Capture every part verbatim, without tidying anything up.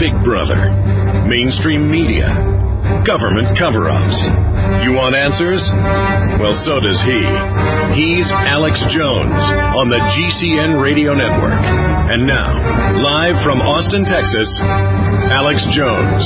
Big Brother, mainstream media, government cover-ups. You want answers? Well, so does he. He's Alex Jones on the G C N Radio Network. And now, live from Austin, Texas, Alex Jones.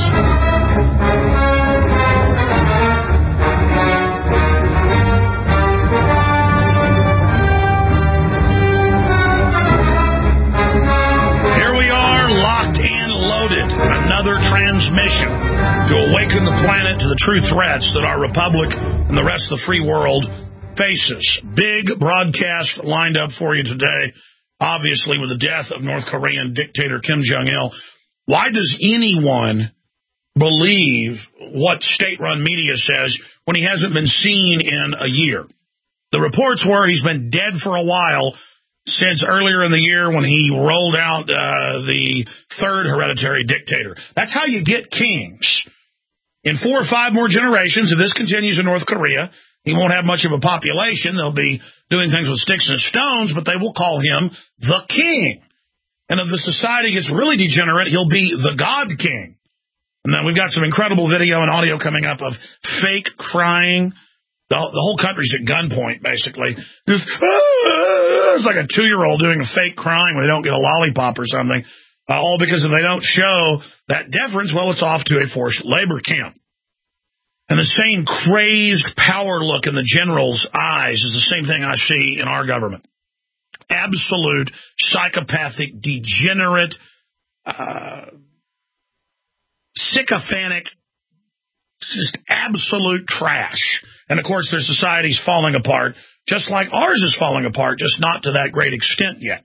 Another transmission to awaken the planet to the true threats that our republic and the rest of the free world faces. Big broadcast lined up for you today, obviously with the death of North Korean dictator Kim Jong-il. Why does anyone believe what state-run media says when he hasn't been seen in a year? The reports were he's been dead for a while, since earlier in the year when he rolled out uh, the third hereditary dictator. That's how you get kings. In four or five more generations, if this continues in North Korea, he won't have much of a population. They'll be doing things with sticks and stones, but they will call him the king. And if the society gets really degenerate, he'll be the God King. And then we've got some incredible video and audio coming up of fake crying. The, the whole country's at gunpoint, basically. Just, ah, it's like a two-year-old doing a fake crying when they don't get a lollipop or something. Uh, all because if they don't show that deference, well, it's off to a forced labor camp. And the same crazed power look in the general's eyes is the same thing I see in our government. Absolute, psychopathic, degenerate, uh, sycophantic, just absolute trash. And, of course, their society's falling apart, just like ours is falling apart, just not to that great extent yet.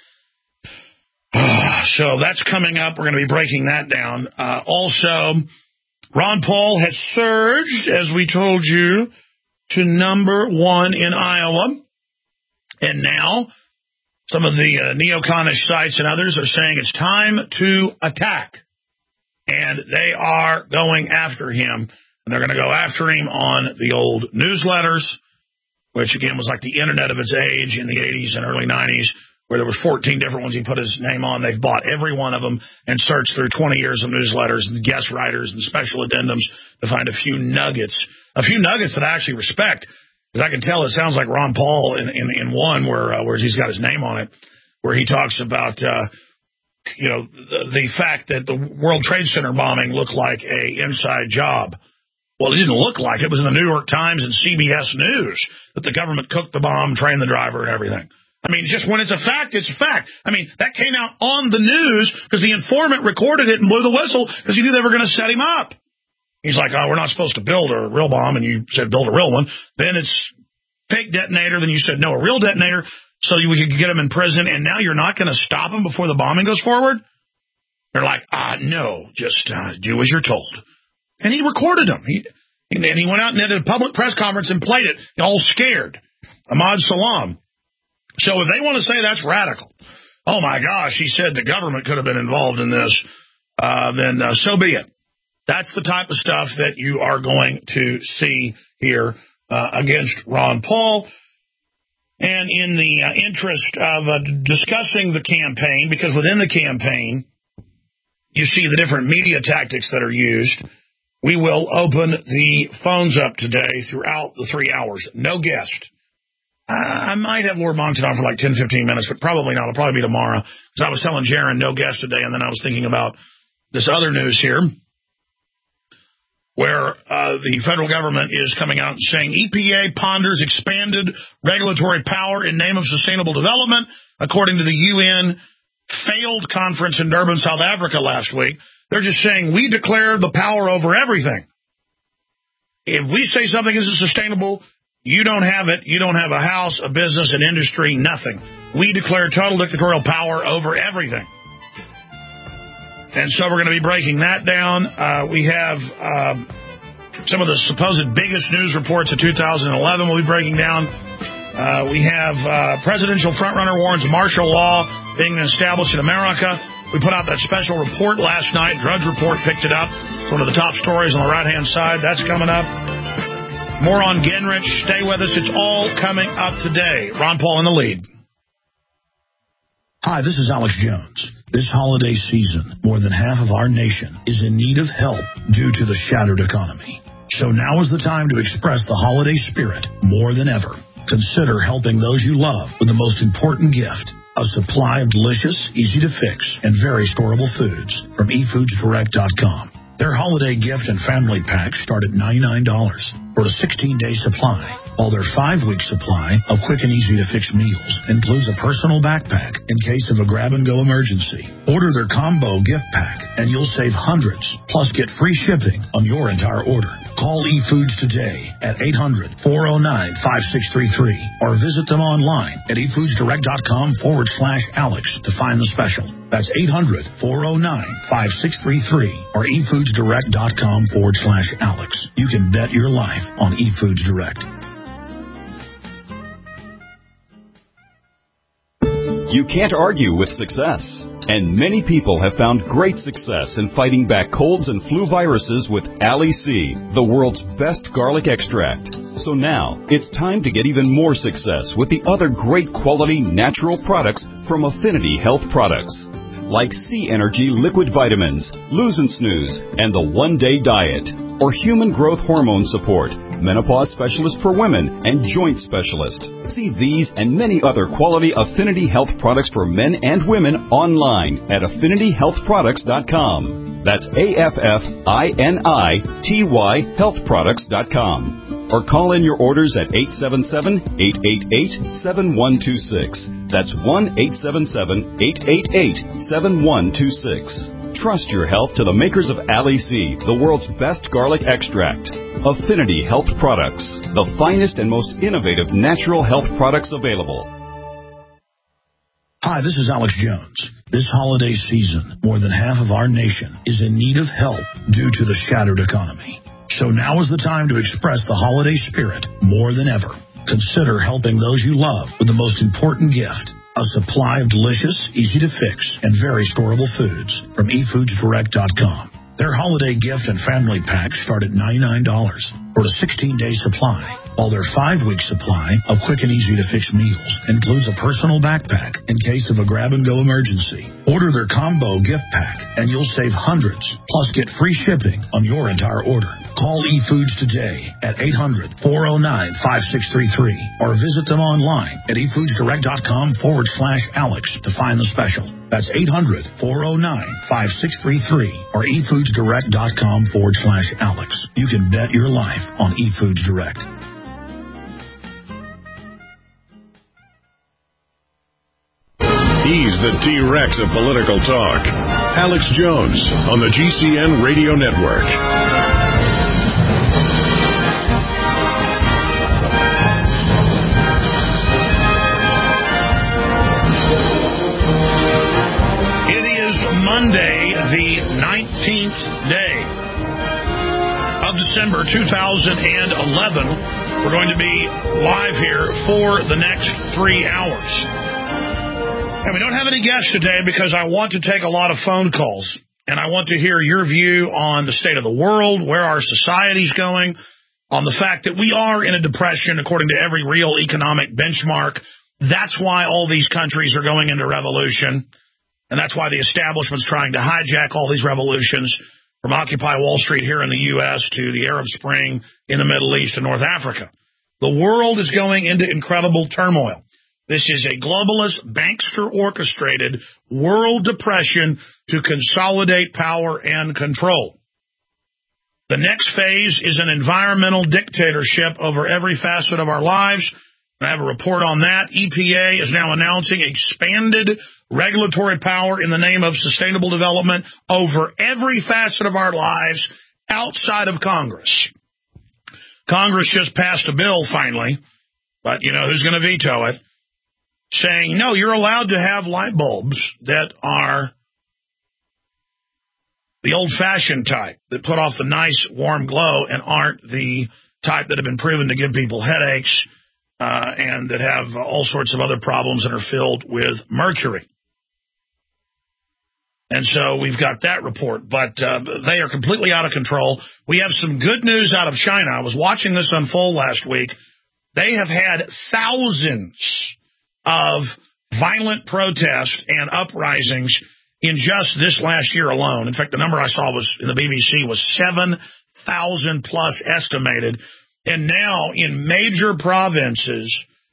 So that's coming up. We're going to be breaking that down. Uh, also, Ron Paul has surged, as we told you, to number one in Iowa. And now some of the uh, neoconish sites and others are saying it's time to attack. And they are going after him. And they're going to go after him on the old newsletters, which, again, was like the internet of its age in the eighties and early nineties, where there were fourteen different ones he put his name on. They've bought every one of them and searched through twenty years of newsletters and guest writers and special addendums to find a few nuggets, a few nuggets that I actually respect. Because I can tell it sounds like Ron Paul in, in, in one where, uh, where he's got his name on it, where he talks about, uh, you know, the, the fact that the World Trade Center bombing looked like a inside job. Well, it didn't look like it. It was in the New York Times and C B S News that the government cooked the bomb, trained the driver, and everything. I mean, just when it's a fact, it's a fact. I mean, that came out on the news because the informant recorded it and blew the whistle because he knew they were going to set him up. He's like, oh, we're not supposed to build a real bomb, and you said build a real one. Then it's fake detonator. Then you said, no, a real detonator, so we could get him in prison, and now you're not going to stop him before the bombing goes forward? They're like, ah, no, just uh, do as you're told. And he recorded them. He, and he went out and did a public press conference and played it, all scared. Ahmad Salam. So if they want to say that's radical, oh, my gosh, he said the government could have been involved in this, uh, then uh, so be it. That's the type of stuff that you are going to see here uh, against Ron Paul. And in the uh, interest of uh, discussing the campaign, because within the campaign, you see the different media tactics that are used, we will open the phones up today throughout the three hours. No guest. I might have Lord Moncton on for like ten, fifteen minutes, but probably not. It'll probably be tomorrow. Because I was telling Jaron, no guest today, and then I was thinking about this other news here, where uh, the federal government is coming out and saying E P A ponders expanded regulatory power in name of sustainable development, according to the U N failed conference in Durban, South Africa last week. They're just saying we declare the power over everything. If we say something isn't sustainable, you don't have it. You don't have a house, a business, an industry, nothing. We declare total dictatorial power over everything. And so we're going to be breaking that down. Uh, we have uh, some of the supposed biggest news reports of two thousand eleven we'll be breaking down. Uh, we have uh, presidential frontrunner warns martial law being established in America. We put out that special report last night. Drudge Report picked it up. It's one of the top stories on the right-hand side. That's coming up. More on Gingrich. Stay with us. It's all coming up today. Ron Paul in the lead. Hi, this is Alex Jones. This holiday season, more than half of our nation is in need of help due to the shattered economy. So now is the time to express the holiday spirit more than ever. Consider helping those you love with the most important gift, a supply of delicious, easy-to-fix, and very storable foods from e foods direct dot com. Their holiday gift and family packs start at ninety-nine dollars for a sixteen-day supply, while their five-week supply of quick and easy-to-fix meals includes a personal backpack in case of a grab-and-go emergency. Order their combo gift pack, and you'll save hundreds, plus get free shipping on your entire order. Call eFoods today at eight hundred, four oh nine, five six three three or visit them online at e foods direct dot com forward slash Alex to find the special. That's eight hundred, four oh nine, five six three three or e foods direct dot com forward slash Alex. You can bet your life on eFoods Direct. You can't argue with success. And many people have found great success in fighting back colds and flu viruses with Ali-C, the world's best garlic extract. So now, it's time to get even more success with the other great quality natural products from Affinity Health Products, like C Energy Liquid Vitamins, Lose and Snooze, and the One Day Diet, or Human Growth Hormone Support, Menopause Specialist for Women, and Joint Specialist. See these and many other quality Affinity Health products for men and women online at affinity health products dot com. That's A F F I N I T Y health products dot com. Or call in your orders at eight seven seven, eight eight eight, seven one two six. That's one eight seven seven, eight eight eight, seven one two six. Trust your health to the makers of Ali-C, the world's best garlic extract. Affinity Health Products, the finest and most innovative natural health products available. Hi, this is Alex Jones. This holiday season, more than half of our nation is in need of help due to the shattered economy. So now is the time to express the holiday spirit more than ever. Consider helping those you love with the most important gift, a supply of delicious, easy-to-fix, and very storable foods from e foods direct dot com. Their holiday gift and family packs start at ninety-nine dollars for a sixteen-day supply, while their five-week supply of quick and easy-to-fix meals includes a personal backpack in case of a grab-and-go emergency. Order their combo gift pack, and you'll save hundreds, plus get free shipping on your entire order. Call eFoods today at eight hundred, four oh nine, five six three three or visit them online at e foods direct dot com forward slash Alex to find the special. That's eight hundred, four oh nine, five six three three or e foods direct dot com forward slash Alex. You can bet your life on eFoods Direct. He's the T-Rex of political talk. Alex Jones on the G C N Radio Network. Monday, the nineteenth day of December two thousand eleven. We're going to be live here for the next three hours. And we don't have any guests today because I want to take a lot of phone calls. And I want to hear your view on the state of the world, where our society's going, on the fact that we are in a depression according to every real economic benchmark. That's why all these countries are going into revolution. And that's why the establishment's trying to hijack all these revolutions, from Occupy Wall Street here in the U S to the Arab Spring in the Middle East and North Africa. The world is going into incredible turmoil. This is a globalist, bankster-orchestrated world depression to consolidate power and control. The next phase is an environmental dictatorship over every facet of our lives. I have a report on that. E P A is now announcing expanded regulatory power in the name of sustainable development over every facet of our lives outside of Congress. Congress just passed a bill finally, but you know who's going to veto it, saying, no, you're allowed to have light bulbs that are the old-fashioned type that put off the nice warm glow and aren't the type that have been proven to give people headaches uh, and that have uh, all sorts of other problems and are filled with mercury. And so we've got that report, but uh, they are completely out of control. We have some good news out of China. I was watching this unfold last week. They have had thousands of violent protests and uprisings in just this last year alone. In fact, the number I saw was in the B B C was seven thousand plus estimated. And now in major provinces,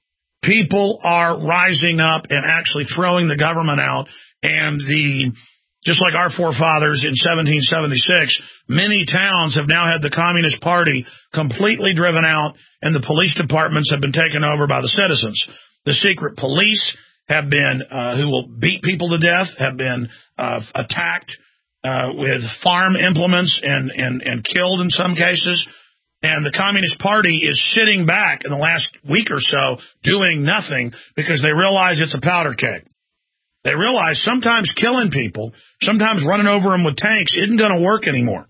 people are rising up and actually throwing the government out. And the just like our forefathers in seventeen seventy-six, many towns have now had the Communist Party completely driven out, and the police departments have been taken over by the citizens. The secret police have been, uh, who will beat people to death, have been uh, attacked uh, with farm implements and, and, and killed in some cases. And the Communist Party is sitting back in the last week or so doing nothing because they realize it's a powder keg. They realize sometimes killing people, sometimes running over them with tanks isn't going to work anymore,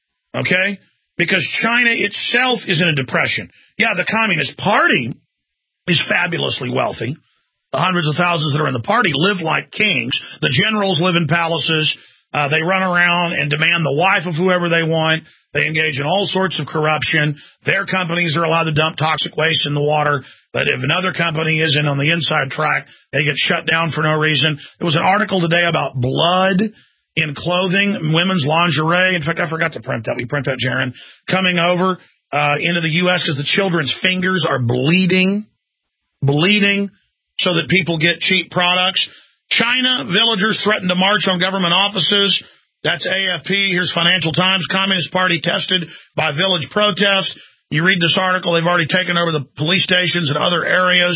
okay? Because China itself is in a depression. Yeah, the Communist Party is fabulously wealthy. The hundreds of thousands that are in the party live like kings. The generals live in palaces. Uh, they run around and demand the wife of whoever they want. They engage in all sorts of corruption. Their companies are allowed to dump toxic waste in the water. But if another company isn't on the inside track, they get shut down for no reason. There was an article today about blood in clothing, women's lingerie. In fact, I forgot to print that. We print that, Jaron. Coming over uh, into the U S because the children's fingers are bleeding, bleeding, so that people get cheap products. China, villagers threaten to march on government offices. That's A F P. Here's Financial Times. Communist Party tested by village protest. You read this article, they've already taken over the police stations in other areas.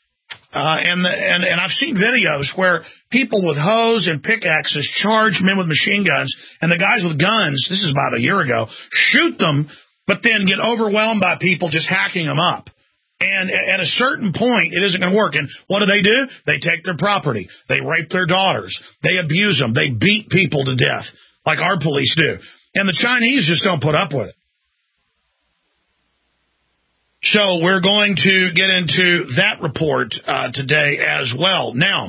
Uh, and, the, and and I've seen videos where people with hoes and pickaxes charge men with machine guns, and the guys with guns, this is about a year ago, shoot them, but then get overwhelmed by people just hacking them up. And at a certain point, it isn't going to work. And what do they do? They take their property. They rape their daughters. They abuse them. They beat people to death, like our police do. And the Chinese just don't put up with it. So we're going to get into that report uh, today as well. Now,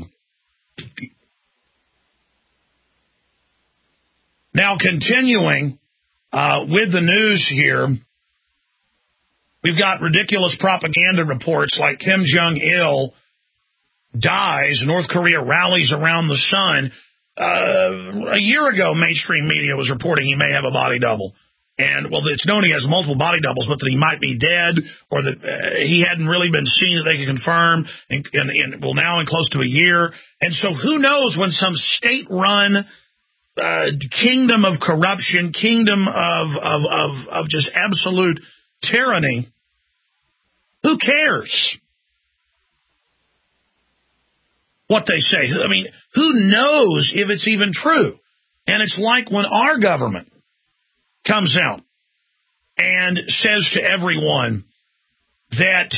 now continuing uh, with the news here, we've got ridiculous propaganda reports like Kim Jong-il dies, North Korea rallies around the sun. Uh, a year ago, mainstream media was reporting he may have a body double. And, well, it's known he has multiple body doubles, but that he might be dead or that uh, he hadn't really been seen that they could confirm, and, and, and well, now in close to a year. And so who knows when some state-run uh, kingdom of corruption, kingdom of, of, of, of just absolute tyranny, who cares what they say? I mean, who knows if it's even true? And it's like when our government comes out and says to everyone that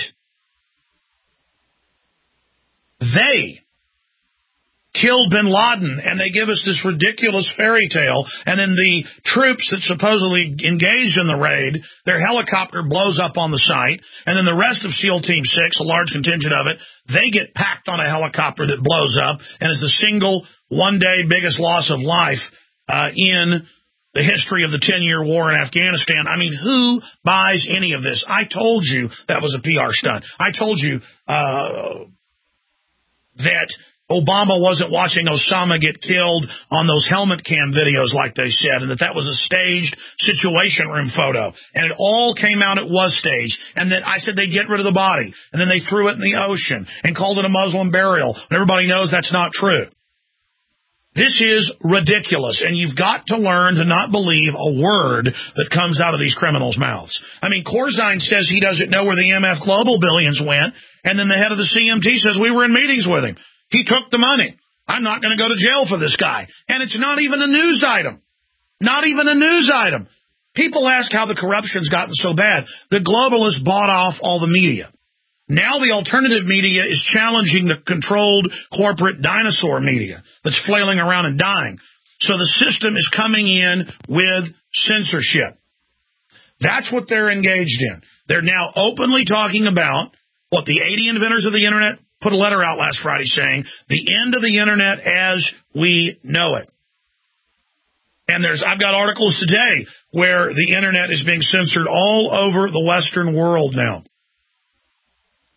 they killed bin Laden, and they give us this ridiculous fairy tale, and then the troops that supposedly engaged in the raid, their helicopter blows up on the site, and then the rest of SEAL Team six, a large contingent of it, they get packed on a helicopter that blows up and is the single one-day biggest loss of life uh, in the history of the ten-year war in Afghanistan. I mean, who buys any of this? I told you that was a P R stunt. I told you uh, that Obama wasn't watching Osama get killed on those helmet cam videos like they said, and that that was a staged situation room photo. And it all came out it was staged. And then I said they'd get rid of the body. And then they threw it in the ocean and called it a Muslim burial. And everybody knows that's not true. This is ridiculous, and you've got to learn to not believe a word that comes out of these criminals' mouths. I mean, Corzine says he doesn't know where the M F Global billions went, and then the head of the C M T says we were in meetings with him. He took the money. I'm not going to go to jail for this guy. And it's not even a news item. Not even a news item. People ask how the corruption's gotten so bad. The globalists bought off all the media. Now the alternative media is challenging the controlled corporate dinosaur media that's flailing around and dying. So the system is coming in with censorship. That's what they're engaged in. They're now openly talking about what the eighty inventors of the Internet put a letter out last Friday saying, the end of the Internet as we know it. And there's, I've got articles today where the Internet is being censored all over the Western world now.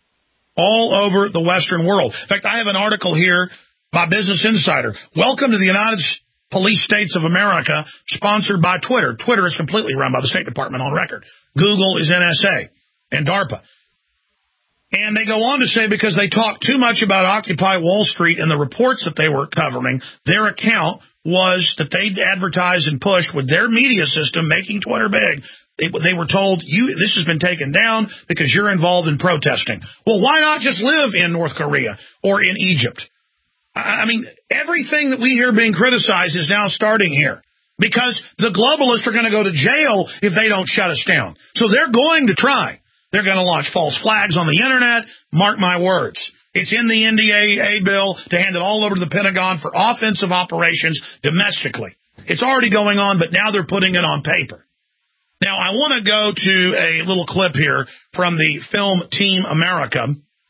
all over the Western world. In fact, I have an article here by Business Insider. Welcome to the United Police States of America, sponsored by Twitter. Twitter is completely run by the State Department on record. Google is N S A and DARPA. And they go on to say because they talked too much about Occupy Wall Street in the reports that they were covering, their account was that they'd advertised and pushed with their media system, making Twitter big. They, they were told, you this has been taken down because you're involved in protesting. Well, why not just live in North Korea or in Egypt? I mean, everything that we hear being criticized is now starting here because the globalists are going to go to jail if they don't shut us down. So they're going to try. They're going to launch false flags on the Internet. Mark my words. It's in the N D A A bill to hand it all over to the Pentagon for offensive operations domestically. It's already going on, but now they're putting it on paper. Now, I want to go to a little clip here from the film Team America.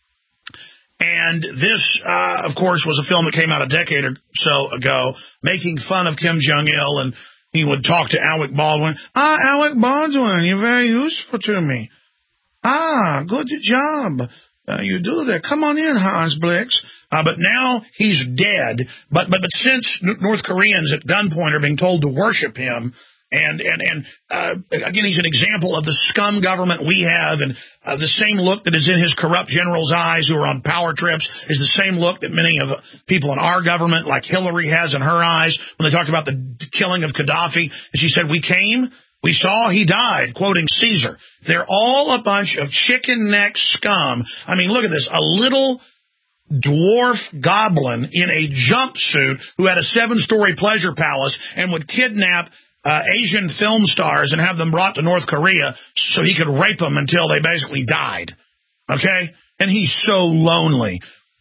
And this, uh, of course, was a film that came out a decade or so ago, making fun of Kim Jong-il, and he would talk to Alec Baldwin. Ah, Alec Baldwin, you're very useful to me. Ah, good job. Uh, you do that. Come on in, Hans Blix. Uh, but now he's dead. But but, but since North Koreans at gunpoint are being told to worship him, And, and, and uh, again, he's an example of the scum government we have, and uh, the same look that is in his corrupt generals' eyes who are on power trips is the same look that many of uh, people in our government, like Hillary, has in her eyes when they talked about the killing of Gaddafi. And she said, we came, we saw, he died, quoting Caesar. They're all a bunch of chicken-neck scum. I mean, look at this, a little dwarf goblin in a jumpsuit who had a seven-story pleasure palace and would kidnap Uh, Asian film stars and have them brought to North Korea so he could rape them until they basically died. Okay? And he's so lonely.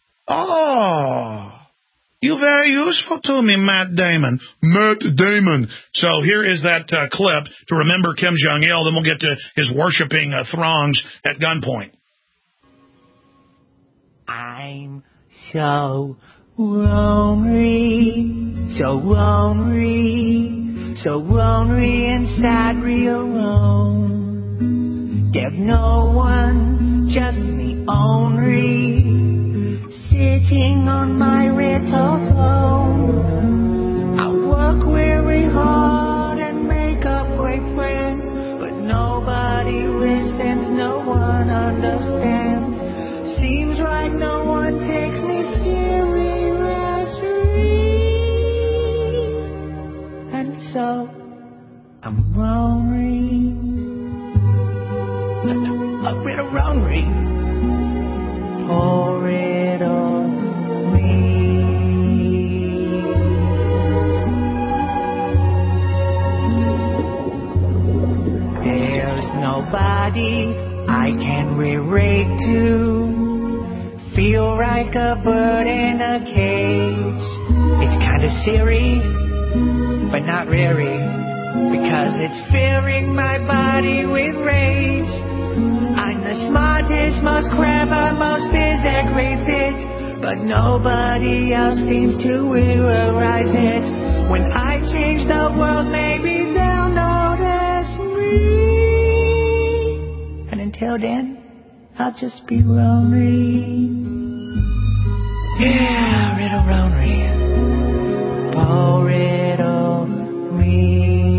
Oh, you're very useful to me, Matt Damon. Matt Damon. So here is that uh, clip to remember Kim Jong-il. Then we'll get to his worshiping uh, throngs at gunpoint. I'm so lonely, so lonely. So lonely inside, real alone. There's no one, just me only, sitting on my little throne. I work very hard and make up great friends, but nobody listens, no one understands. Seems like no one takes me seriously. So I'm lonely, a little lonely. Pour it on me. There's nobody I can relate to. Feel like a bird in a cage. It's kind of serious, but not really, because it's filling my body with rage. I'm the smartest, most clever, most physically fit, but nobody else seems to realize it. When I change the world, maybe they'll notice me. And until then, I'll just be lonely. Yeah, little lonely. Pour it on me.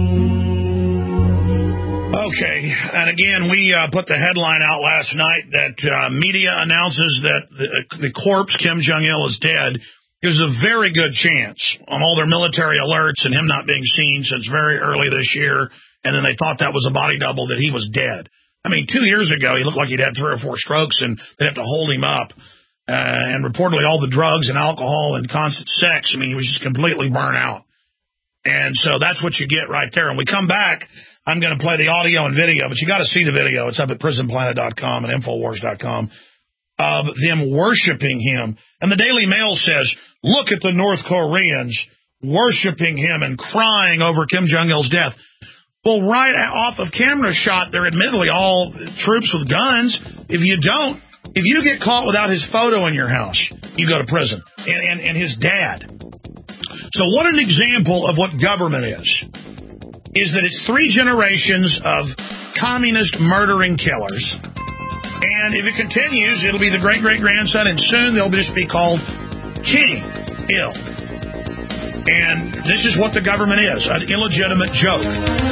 Okay, and again, we uh, put the headline out last night that uh, media announces that the, the corpse, Kim Jong-il, is dead. There's a very good chance on all their military alerts and him not being seen since very early this year, and then they thought that was a body double, that he was dead. I mean, two years ago, he looked like he'd had three or four strokes, and they'd have to hold him up. Uh, and reportedly all the drugs and alcohol and constant sex, I mean, he was just completely burnt out. And so that's what you get right there. And we come back, I'm going to play the audio and video, but you got to see the video. It's up at prison planet dot com and infowars dot com of them worshiping him. And the Daily Mail says, look at the North Koreans worshiping him and crying over Kim Jong-il's death. Well, right off of camera shot, they're admittedly all troops with guns. If you don't, if you get caught without his photo in your house, you go to prison. And, and, and his dad. So what an example of what government is, is that it's three generations of communist murdering killers, And if it continues, it'll be the great-great-grandson, and soon they'll just be called King Ill. And this is what the government is, an illegitimate joke.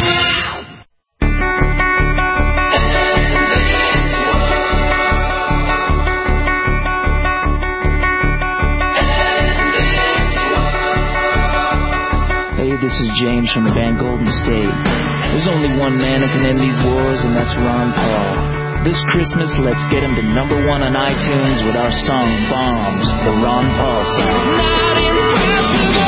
Hey, this is James from the band Golden State. There's only one man who can end these wars, and that's Ron Paul. This Christmas, let's get him to number one on iTunes with our song Bombs, the Ron Paul song. It's not impossible.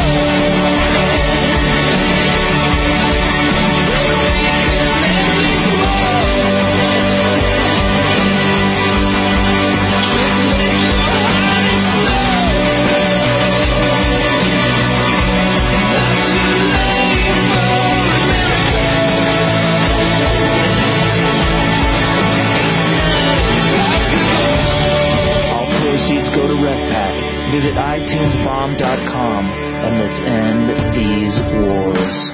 Go to RefPack. Visit i tunes bomb dot com and let's end these wars.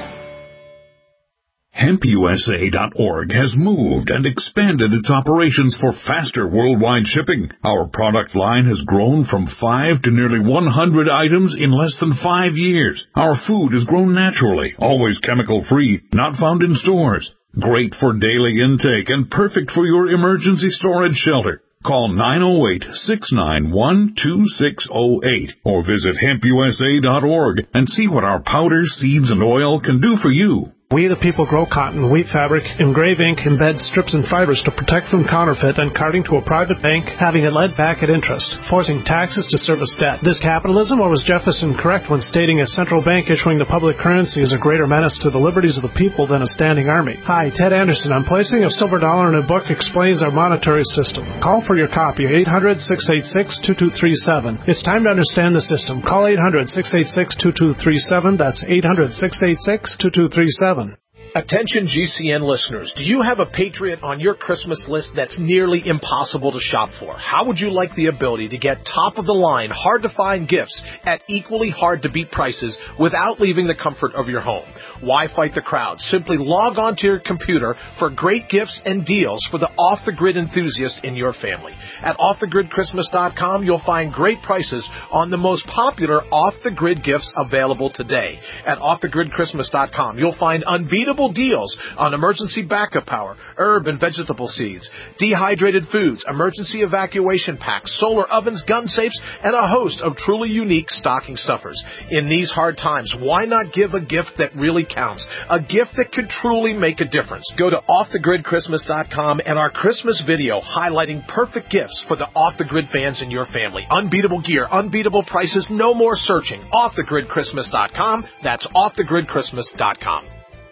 hemp U S A dot org has moved and expanded its operations for faster worldwide shipping. Our product line has grown from five to nearly one hundred items in less than five years. Our food is grown naturally, always chemical-free, not found in stores. Great for daily intake and perfect for your emergency storage shelter. Call nine oh eight, six nine one, two six oh eight or visit hemp U S A dot org and see what our powders, seeds, and oil can do for you. We the people grow cotton, wheat fabric, engrave ink, embed strips and fibers to protect from counterfeit and carting to a private bank, having it led back at interest, forcing taxes to service debt. This capitalism, or was Jefferson correct when stating a central bank issuing the public currency is a greater menace to the liberties of the people than a standing army? Hi, Ted Anderson. I'm placing a silver dollar in a book explains our monetary system. Call for your copy, eight hundred, six eight six, two two three seven. It's time to understand the system. Call eight hundred, six eight six, two two three seven. That's eight hundred, six eight six, two two three seven. Attention G C N listeners, do you have a Patriot on your Christmas list that's nearly impossible to shop for? How would you like the ability to get top-of-the-line, hard-to-find gifts at equally hard-to-beat prices without leaving the comfort of your home? Why fight the crowd? Simply log on to your computer for great gifts and deals for the off-the-grid enthusiast in your family. At off the grid christmas dot com, you'll find great prices on the most popular off-the-grid gifts available today. At off the grid christmas dot com, you'll find unbeatable deals on emergency backup power, herb and vegetable seeds, dehydrated foods, emergency evacuation packs, solar ovens, gun safes, and a host of truly unique stocking stuffers. In these hard times, why not give a gift that really counts? A gift that could truly make a difference. Go to off the grid christmas dot com and our Christmas video highlighting perfect gifts for the off-the-grid fans in your family. Unbeatable gear, unbeatable prices, no more searching. off the grid christmas dot com. That's off the grid christmas dot com.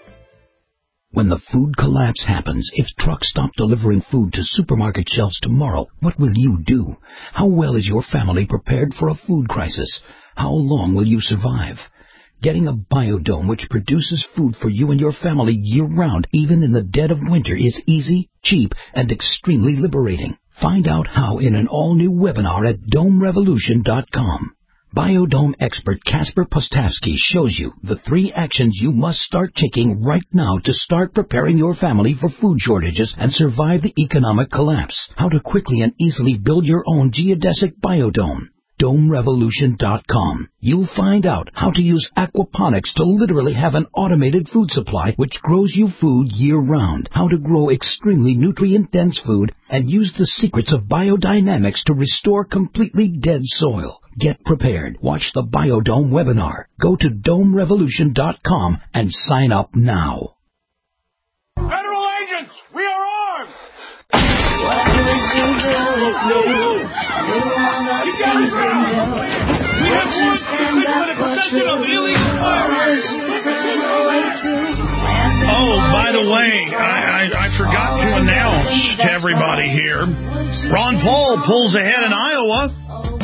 When the food collapse happens, if trucks stop delivering food to supermarket shelves tomorrow, what will you do? How well is your family prepared for a food crisis? How long will you survive? Getting a Biodome which produces food for you and your family year-round, even in the dead of winter, is easy, cheap, and extremely liberating. Find out how in an all-new webinar at dome revolution dot com. Biodome expert Casper Postowski shows you the three actions you must start taking right now to start preparing your family for food shortages and survive the economic collapse. How to quickly and easily build your own geodesic biodome. dome revolution dot com. You'll find out how to use aquaponics to literally have an automated food supply which grows you food year-round, how to grow extremely nutrient-dense food, and use the secrets of biodynamics to restore completely dead soil. Get prepared. Watch the Biodome webinar. Go to dome revolution dot com and sign up now. Federal agents, we are armed! What would you do with me? Do all the things we knew. Would you stand up for truth? Or would you turn away too? Oh, by the way, I, I, I forgot to announce to everybody here, Ron Paul pulls ahead in Iowa.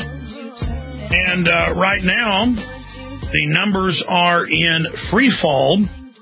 And uh, right now, the numbers are in free fall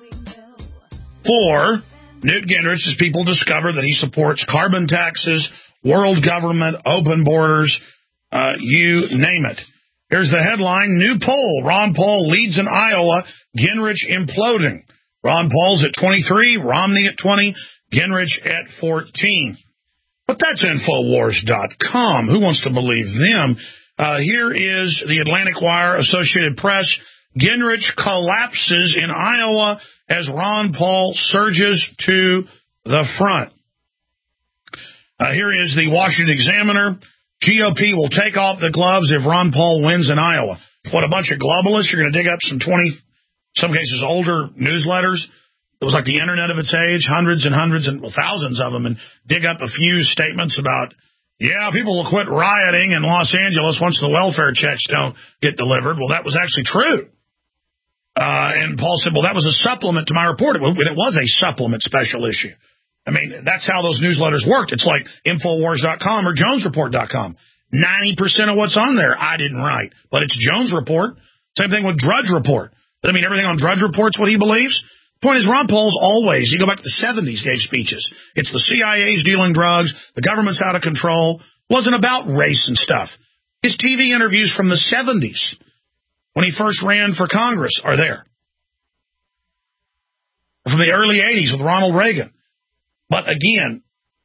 for Newt Gingrich as people discover that he supports carbon taxes, world government, open borders, uh, you name it. Here's the headline, new poll, Ron Paul leads in Iowa, Gingrich imploding. Ron Paul's at twenty-three, Romney at twenty, Gingrich at fourteen. But that's Infowars dot com. Who wants to believe them? Uh, here is the Atlantic Wire, Associated Press. Gingrich collapses in Iowa as Ron Paul surges to the front. Uh, here is the Washington Examiner. G O P will take off the gloves if Ron Paul wins in Iowa. What, a bunch of globalists? You're going to dig up some twenty, some cases older newsletters. It was like the internet of its age, hundreds and hundreds and well, thousands of them, and dig up a few statements about, yeah, people will quit rioting in Los Angeles once the welfare checks don't get delivered. Well, that was actually true. Uh, and Paul said, well, that was a supplement to my report. It was a supplement special issue. I mean, that's how those newsletters worked. It's like Infowars dot com or Jones Report dot com. ninety percent of what's on there I didn't write, but it's Jones Report. Same thing with Drudge Report. I mean, everything on Drudge Report's what he believes. The point is, Ron Paul's always, you go back to the seventies, gave speeches. It's the C I A's dealing drugs, the government's out of control. It wasn't about race and stuff. His T V interviews from the seventies, when he first ran for Congress, are there. From the early eighties with Ronald Reagan. But again,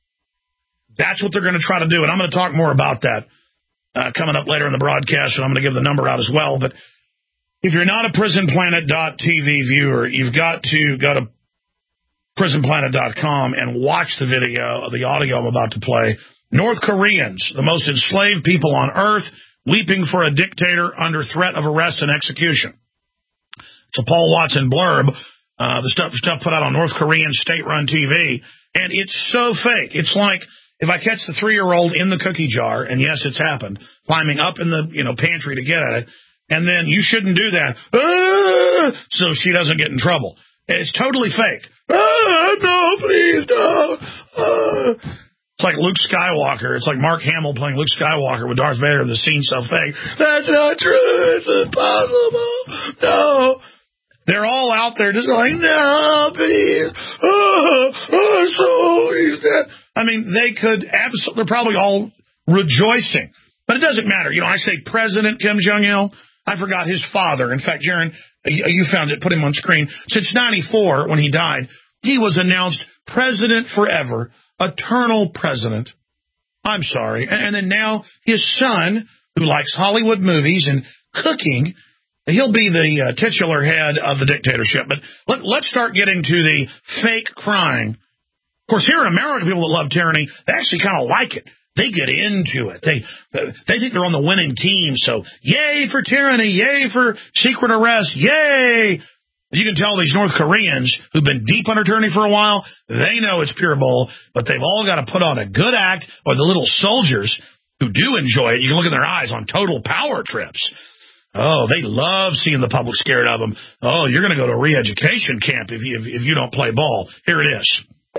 that's what they're going to try to do, and I'm going to talk more about that uh, coming up later in the broadcast, and I'm going to give the number out as well. But if you're not a prison planet dot T V viewer, you've got to go to prison planet dot com and watch the video, the audio I'm about to play. North Koreans, the most enslaved people on earth, weeping for a dictator under threat of arrest and execution. It's a Paul Watson blurb, uh, the stuff, stuff put out on North Korean state-run T V, and it's so fake. It's like if I catch the three-year-old in the cookie jar, and yes, it's happened, climbing up in the you know pantry to get at it, and then you shouldn't do that, ah! So she doesn't get in trouble. It's totally fake. Ah, no, please don't. Ah. It's like Luke Skywalker. It's like Mark Hamill playing Luke Skywalker with Darth Vader. The scene's so fake. That's not true. It's impossible. No. They're all out there just like, no, please. Oh, oh, so he's dead. I mean, they could absolutely, they're probably all rejoicing. But it doesn't matter. You know, I say President Kim Jong-il. I forgot his father. In fact, Jaron, you found it, put him on screen. Since ninety-four, when he died, he was announced president forever, eternal president. I'm sorry. And then now his son, who likes Hollywood movies and cooking, he'll be the uh, titular head of the dictatorship. But let, let's start getting to the fake crying. Of course, here in America, people that love tyranny, they actually kind of like it. They get into it. They they think they're on the winning team. So, yay for tyranny. Yay for secret arrest. Yay. You can tell these North Koreans who've been deep under tyranny for a while, they know it's pure bull, but they've all got to put on a good act, or the little soldiers who do enjoy it. You can look in their eyes on total power trips. Oh, they love seeing the public scared of them. Oh, you're going to go to a re-education camp if you, if, if you don't play ball. Here it is.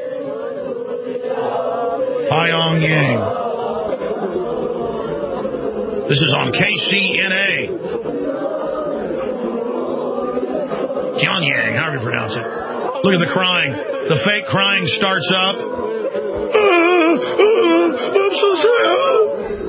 Pyongyang. This is on K C N A. Pyongyang, however you pronounce it. Look at the crying. The fake crying starts up. Uh, uh, I'm so sad.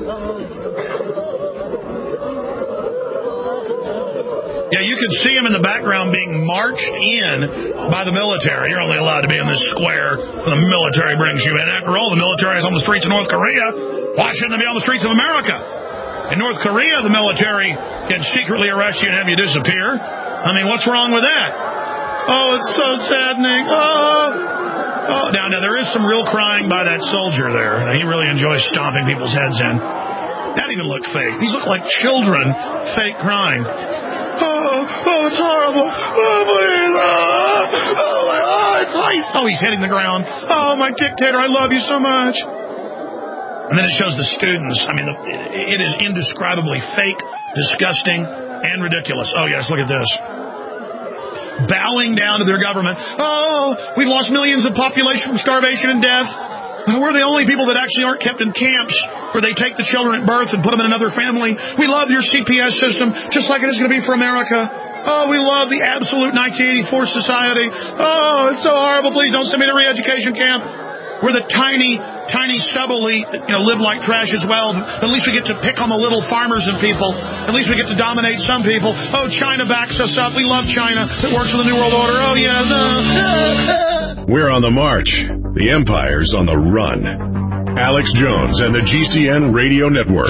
Yeah, you can see him in the background being marched in by the military. You're only allowed to be in this square when the military brings you in. After all, the military is on the streets of North Korea. Why shouldn't they be on the streets of America? In North Korea, the military can secretly arrest you and have you disappear. I mean, what's wrong with that? Oh, it's so saddening. Oh, oh. Now, now, there is some real crying by that soldier there. He really enjoys stomping people's heads in. That even looked fake. These look like children fake crying. Oh, oh, it's horrible. Oh, please. Oh, oh, my, oh, it's ice. Oh, he's hitting the ground. Oh, my dictator, I love you so much. And then it shows the students. I mean, it is indescribably fake, disgusting, and ridiculous. Oh, yes, look at this. Bowing down to their government. Oh, we've lost millions of population from starvation and death. We're the only people that actually aren't kept in camps where they take the children at birth and put them in another family. We love your C P S system, just like it is going to be for America. Oh, we love the absolute nineteen eighty-four society. Oh, it's so horrible. Please don't send me to re-education camp. We're the tiny, tiny sub-elite that, you know, live like trash as well. At least we get to pick on the little farmers and people. At least we get to dominate some people. Oh, China backs us up. We love China. It works for the New World Order. Oh, yeah. No. We're on the march. The empire's on the run. Alex Jones and the G C N Radio Network.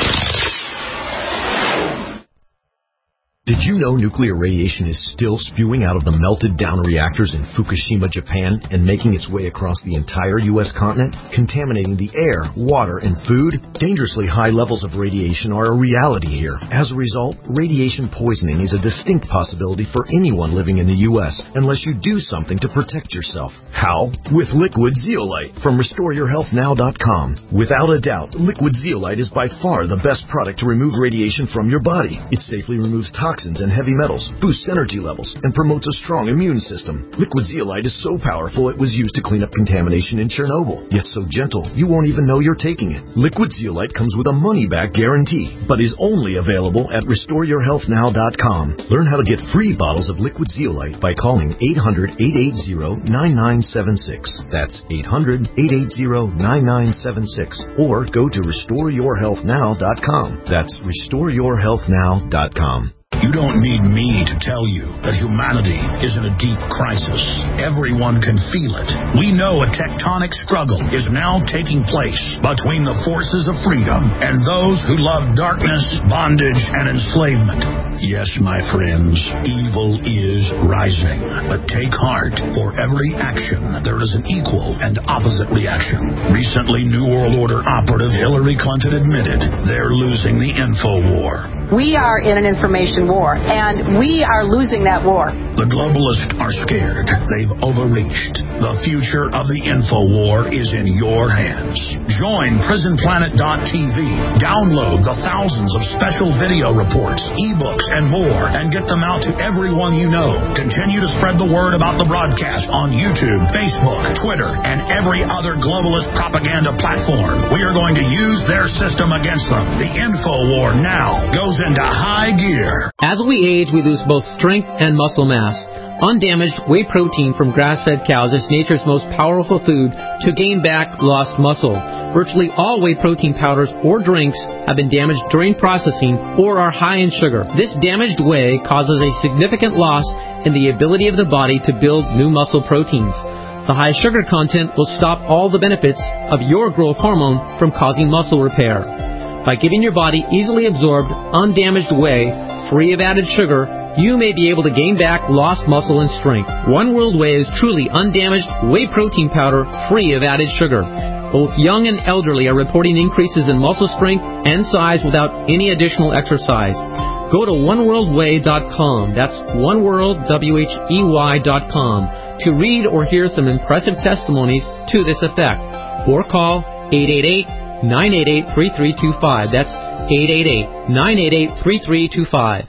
Did you know nuclear radiation is still spewing out of the melted down reactors in Fukushima, Japan, and making its way across the entire U S continent, contaminating the air, water, and food? Dangerously high levels of radiation are a reality here. As a result, radiation poisoning is a distinct possibility for anyone living in the U S unless you do something to protect yourself. How? With Liquid Zeolite from Restore Your Health Now dot com. Without a doubt, Liquid Zeolite is by far the best product to remove radiation from your body. It safely removes toxins and heavy metals, boosts energy levels, and promotes a strong immune system. Liquid Zeolite is so powerful it was used to clean up contamination in Chernobyl, yet so gentle you won't even know you're taking it. Liquid Zeolite comes with a money-back guarantee, but is only available at Restore Your Health Now dot com. Learn how to get free bottles of Liquid Zeolite by calling eight hundred, eight eight zero, nine nine seven six. That's eight hundred, eight eight zero, nine nine seven six. Or go to Restore Your Health Now dot com. That's Restore Your Health Now dot com. You don't need me to tell you that humanity is in a deep crisis. Everyone can feel it. We know a tectonic struggle is now taking place between the forces of freedom and those who love darkness, bondage, and enslavement. Yes, my friends, evil is rising. But take heart. For every action, there is an equal and opposite reaction. Recently, New World Order operative Hillary Clinton admitted they're losing the info war. We are in an information war, and we are losing that war. The globalists are scared. They've overreached. The future of the info war is in your hands. Join prison planet dot t v. Download the thousands of special video reports, ebooks, and more, and get them out to everyone you know. Continue to spread the word about the broadcast on YouTube, Facebook, Twitter, and every other globalist propaganda platform. We are going to use their system against them. The info war now goes into high gear. As we age, we lose both strength and muscle mass. Undamaged whey protein from grass-fed cows is nature's most powerful food to gain back lost muscle. Virtually all whey protein powders or drinks have been damaged during processing or are high in sugar. This damaged whey causes a significant loss in the ability of the body to build new muscle proteins. The high sugar content will stop all the benefits of your growth hormone from causing muscle repair. By giving your body easily absorbed, undamaged whey, free of added sugar, you may be able to gain back lost muscle and strength. One World Whey is truly undamaged whey protein powder, free of added sugar. Both young and elderly are reporting increases in muscle strength and size without any additional exercise. Go to one world way dot com, that's one world, W H E Y dot com, to read or hear some impressive testimonies to this effect. Or call eight eight eight, nine eight eight, three three two five. That's eight eight eight, nine eight eight, three three two five.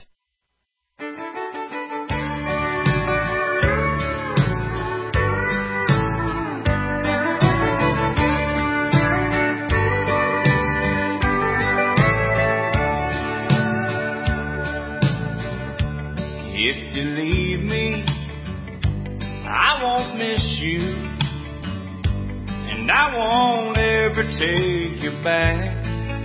If you leave me, I won't miss you, and I won't ever take you back.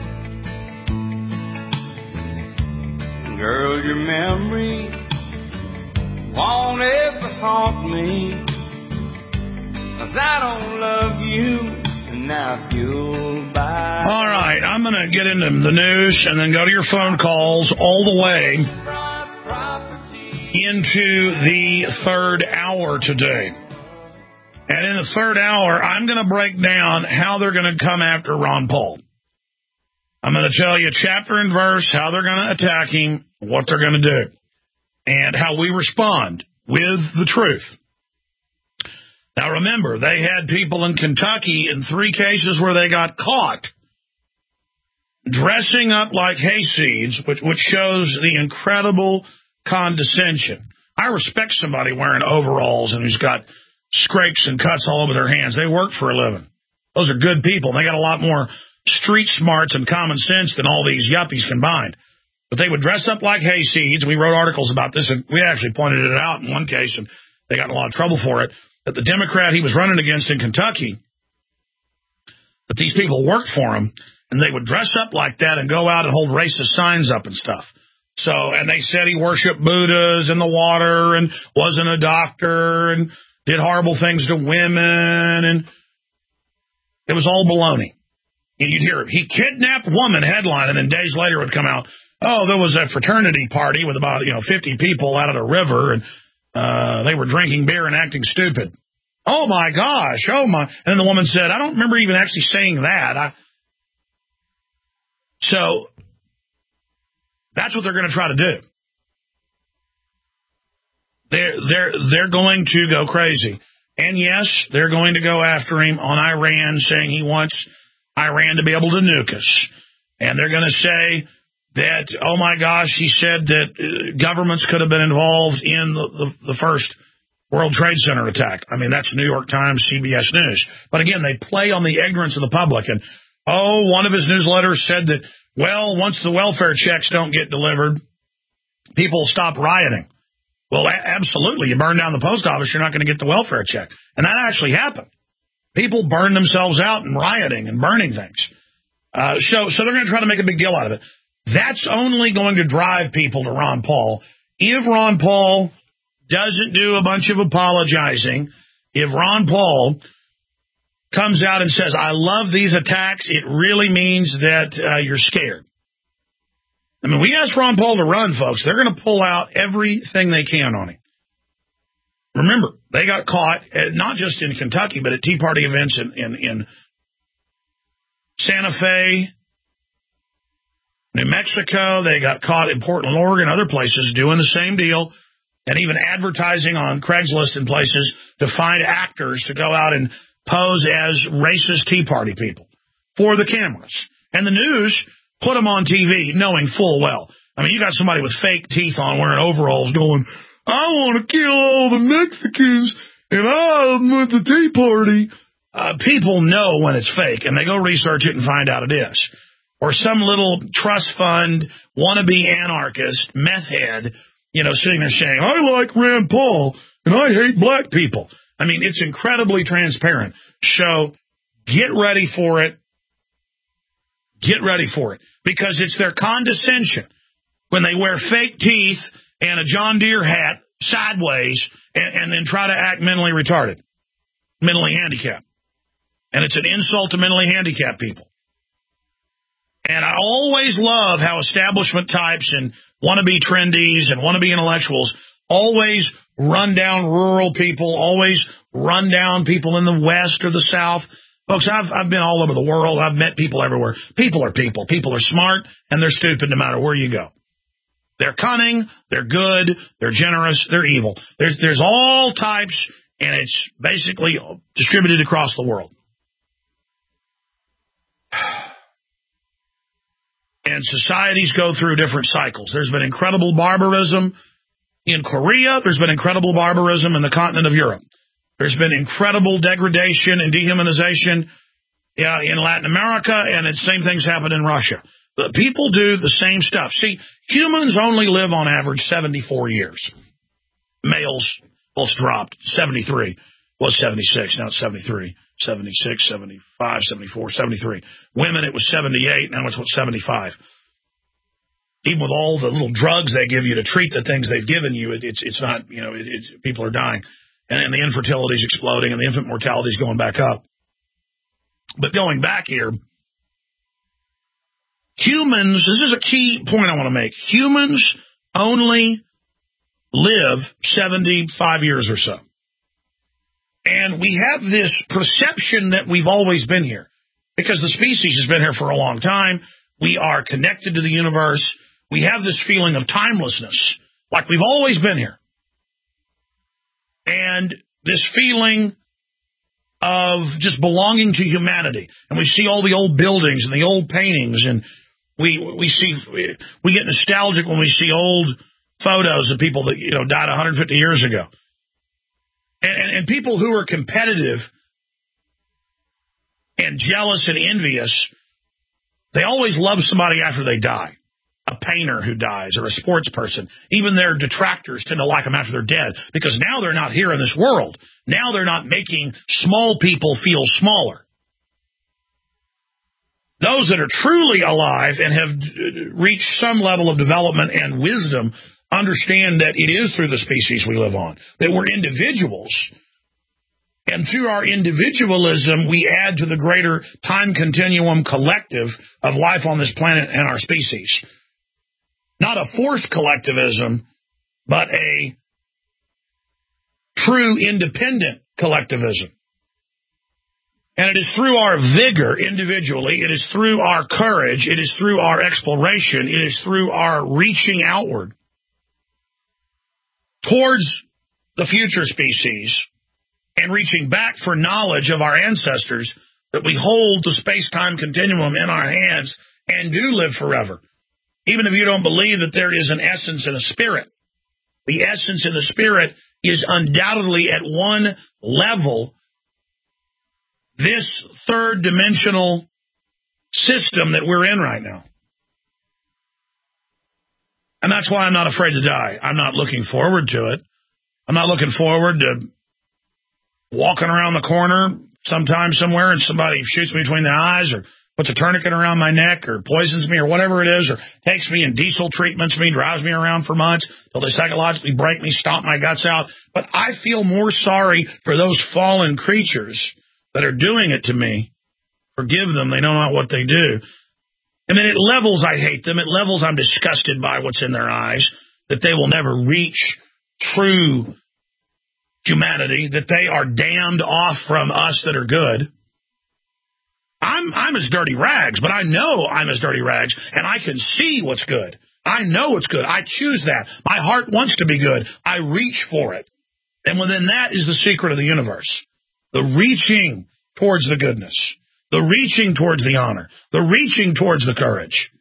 Girl, your memory won't ever haunt me, 'cause I don't love you, and now you'll buy. All right, I'm going to get into the news and then go to your phone calls all the way into the third hour today. And in the third hour, I'm going to break down how they're going to come after Ron Paul. I'm going to tell you chapter and verse, how they're going to attack him, what they're going to do, and how we respond with the truth. Now, remember, they had people in Kentucky in three cases where they got caught dressing up like hayseeds, which, which shows the incredible condescension. I respect somebody wearing overalls and who's got scrapes and cuts all over their hands. They work for a living. Those are good people. They got a lot more street smarts and common sense than all these yuppies combined. But they would dress up like hayseeds. We wrote articles about this, and we actually pointed it out in one case, and they got in a lot of trouble for it, that the Democrat he was running against in Kentucky, that these people worked for him, and they would dress up like that and go out and hold racist signs up and stuff. So, and they said he worshipped Buddhas in the water and wasn't a doctor and did horrible things to women, and it was all baloney. you'd hear, he kidnapped woman headline, and then days later it would come out, oh, there was a fraternity party with about, you know, fifty people out at a river, and uh, they were drinking beer and acting stupid. Oh, my gosh. Oh, my. And then the woman said, I don't remember even actually saying that. I... So that's what they're going to try to do. They're, they're, they're going to go crazy. And, yes, they're going to go after him on Iran, saying he wants Iran to be able to nuke us. And they're going to say that, oh, my gosh, he said that uh, governments could have been involved in the, the, the first World Trade Center attack. I mean, that's New York Times, C B S News. But again, they play on the ignorance of the public. And, oh, one of his newsletters said that, well, once the welfare checks don't get delivered, people stop rioting. Well, a- absolutely. You burn down the post office, you're not going to get the welfare check. And that actually happened. People burn themselves out and rioting and burning things. Uh, so, so they're going to try to make a big deal out of it. That's only going to drive people to Ron Paul. If Ron Paul doesn't do a bunch of apologizing, if Ron Paul comes out and says, I love these attacks, it really means that uh, you're scared. I mean, we asked Ron Paul to run, folks. They're going to pull out everything they can on him. Remember, they got caught, at, not just in Kentucky, but at Tea Party events in, in, in Santa Fe, New Mexico. They got caught in Portland, Oregon, other places doing the same deal. And even advertising on Craigslist in places to find actors to go out and pose as racist Tea Party people for the cameras. And the news put them on T V knowing full well. I mean, you got somebody with fake teeth on wearing overalls going, I want to kill all the Mexicans, and I'm with the Tea Party. Uh, people know when it's fake, and they go research it and find out it is. Or some little trust fund, wannabe anarchist, meth head, you know, sitting there saying, I like Rand Paul, and I hate black people. I mean, it's incredibly transparent. So get ready for it. Get ready for it. Because it's their condescension when they wear fake teeth and a John Deere hat sideways and, and then try to act mentally retarded, mentally handicapped. And it's an insult to mentally handicapped people. And I always love how establishment types and wannabe trendies and wannabe intellectuals always run down rural people, always run down people in the West or the South. Folks, I've I've been all over the world. I've met people everywhere. People are people. People are smart, and they're stupid no matter where you go. They're cunning, they're good, they're generous, they're evil. There's there's all types, and it's basically distributed across the world. And societies go through different cycles. There's been incredible barbarism in Korea. There's been incredible barbarism in the continent of Europe. There's been incredible degradation and dehumanization uh, in Latin America, and the same things happen in Russia. The people do the same stuff. See, humans only live on average seventy-four years. Males, well, it's dropped. seventy-three was seventy-six. Now it's seventy-three. seventy-six, seventy-five, seventy-four, seventy-three. Women, it was seventy-eight. Now it's what, seventy-five. Even with all the little drugs they give you to treat the things they've given you, it, it's it's not, you know, it, it, people are dying. And, and the infertility is exploding, and the infant mortality is going back up. But going back here, humans, this is a key point I want to make. Humans only live seventy-five years or so. And we have this perception that we've always been here because the species has been here for a long time. We are connected to the universe. We have this feeling of timelessness, like we've always been here. And this feeling of just belonging to humanity. And we see all the old buildings and the old paintings, and we we see we get nostalgic when we see old photos of people that, you know, died one hundred fifty years ago. And, and, and people who are competitive and jealous and envious, they always love somebody after they die. A painter who dies or a sports person. Even their detractors tend to like them after they're dead because now they're not here in this world. Now they're not making small people feel smaller. Those that are truly alive and have reached some level of development and wisdom understand that it is through the species we live on, that we're individuals, And through our individualism, we add to the greater time continuum collective of life on this planet and our species. Not a forced collectivism, but a true independent collectivism. And it is through our vigor individually, it is through our courage, it is through our exploration, it is through our reaching outward towards the future species and reaching back for knowledge of our ancestors that we hold the space-time continuum in our hands and do live forever. Even if you don't believe that there is an essence and a spirit, the essence and the spirit is undoubtedly at one level this third-dimensional system that we're in right now. And that's why I'm not afraid to die. I'm not looking forward to it. I'm not looking forward to walking around the corner sometime somewhere and somebody shoots me between the eyes or puts a tourniquet around my neck or poisons me or whatever it is, or takes me and diesel treatments me, drives me around for months till they psychologically break me, stomp my guts out. But I feel more sorry for those fallen creatures that are doing it to me. Forgive them. They know not what they do. I mean, at levels I hate them. At levels I'm disgusted by what's in their eyes, that they will never reach true humanity, that they are damned off from us that are good. I'm I'm as dirty rags, but I know I'm as dirty rags, and I can see what's good. I know it's good. I choose that. My heart wants to be good. I reach for it. And within that is the secret of the universe. The reaching towards the goodness. The reaching towards the honor. The reaching towards the courage.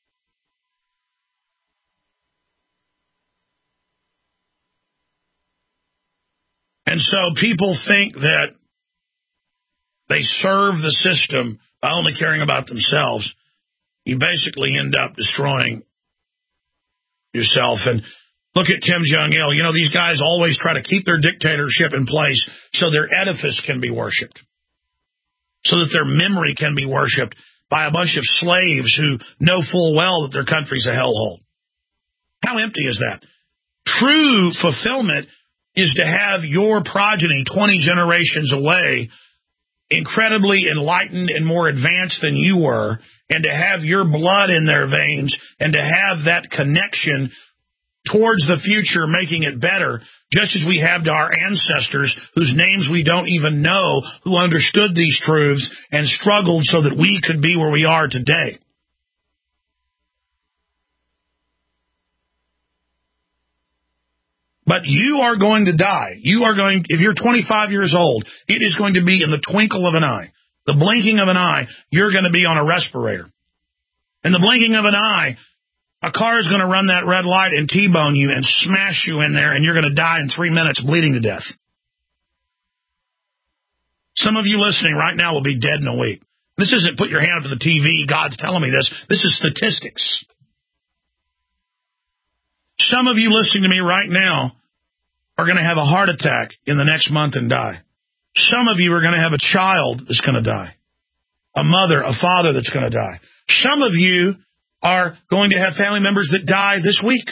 And so people think that they serve the system by only caring about themselves. You basically end up destroying yourself. And look at Kim Jong-il. You know, these guys always try to keep their dictatorship in place so their edifice can be worshipped, so that their memory can be worshipped by a bunch of slaves who know full well that their country's a hellhole. How empty is that? True fulfillment is to have your progeny twenty generations away incredibly enlightened and more advanced than you were, and to have your blood in their veins, and to have that connection towards the future, making it better, just as we have to our ancestors whose names we don't even know, who understood these truths and struggled so that we could be where we are today. But you are going to die. You are going, if you're twenty-five years old, it is going to be in the twinkle of an eye. The blinking of an eye, you're going to be on a respirator. In the blinking of an eye, a car is going to run that red light and T-bone you and smash you in there, and you're going to die in three minutes bleeding to death. Some of you listening right now will be dead in a week. This isn't put your hand up to the T V, God's telling me this. This is statistics. Some of you listening to me right now are going to have a heart attack in the next month and die. Some of you are going to have a child that's going to die. A mother, a father that's going to die. Some of you are going to have family members that die this week.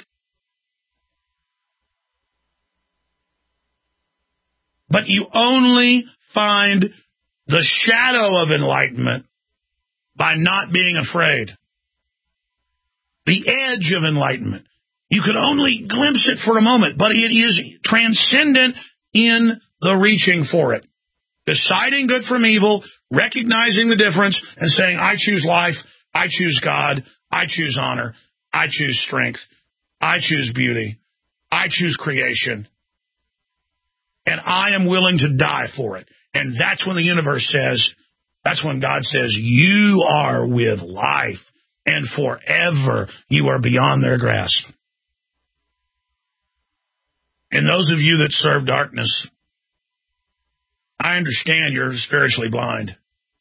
But you only find the shadow of enlightenment by not being afraid. The edge of enlightenment. You can only glimpse it for a moment, but it is transcendent in the reaching for it. Deciding good from evil, recognizing the difference, and saying, I choose life, I choose God, I choose honor, I choose strength, I choose beauty, I choose creation, and I am willing to die for it. And that's when the universe says, that's when God says, you are with life, and forever you are beyond their grasp. And those of you that serve darkness, I understand you're spiritually blind.